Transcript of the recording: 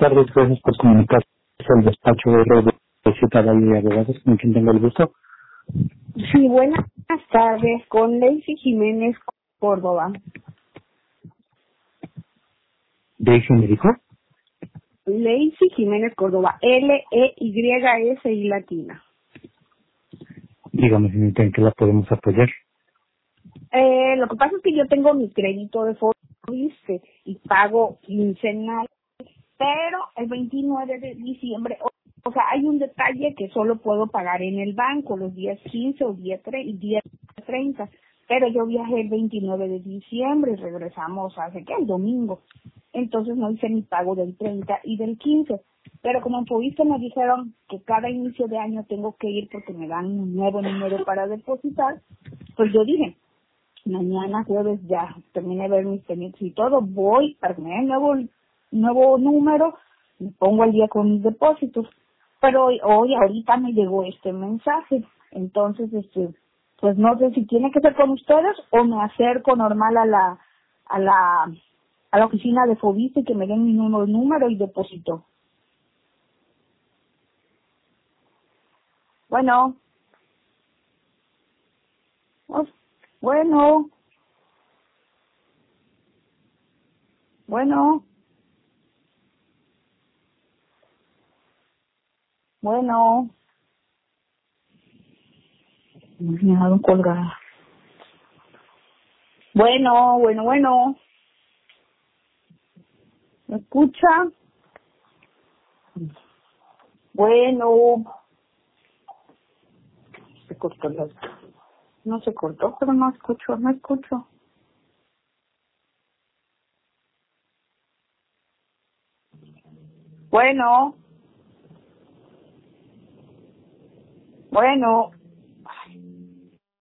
tardes, gracias por comunicarse al despacho de Ciudad de Abogados, con quien tengo el gusto. Sí, buenas tardes, con Lacey Jiménez Córdoba. ¿De quién me dijo? Lacey Jiménez Córdoba, L-E-Y-S y latina. Dígame, señorita, ¿en qué la podemos apoyar? Lo que pasa es que yo tengo mi crédito de Fobiste y pago quincenal, pero el 29 de diciembre, o sea, hay un detalle que solo puedo pagar en el banco los días 15 o día 30, pero yo viajé el 29 de diciembre y regresamos el domingo. Entonces no hice mi pago del 30 y del 15. Pero como en Fobiste me dijeron que cada inicio de año tengo que ir porque me dan un nuevo número para depositar, pues yo dije, mañana jueves ya terminé de ver mis pendientes y todo, voy para que me den nuevo número, me pongo al día con mis depósitos. Pero ahorita me llegó este mensaje. Entonces, pues no sé si tiene que ser con ustedes o me acerco normal a la oficina de Fobiste y que me den mi número y deposito. Bueno, bueno, bueno, bueno, me he dejado colgada. Bueno, ¿me escucha? Bueno, se cortó no se cortó, pero no escucho. Bueno,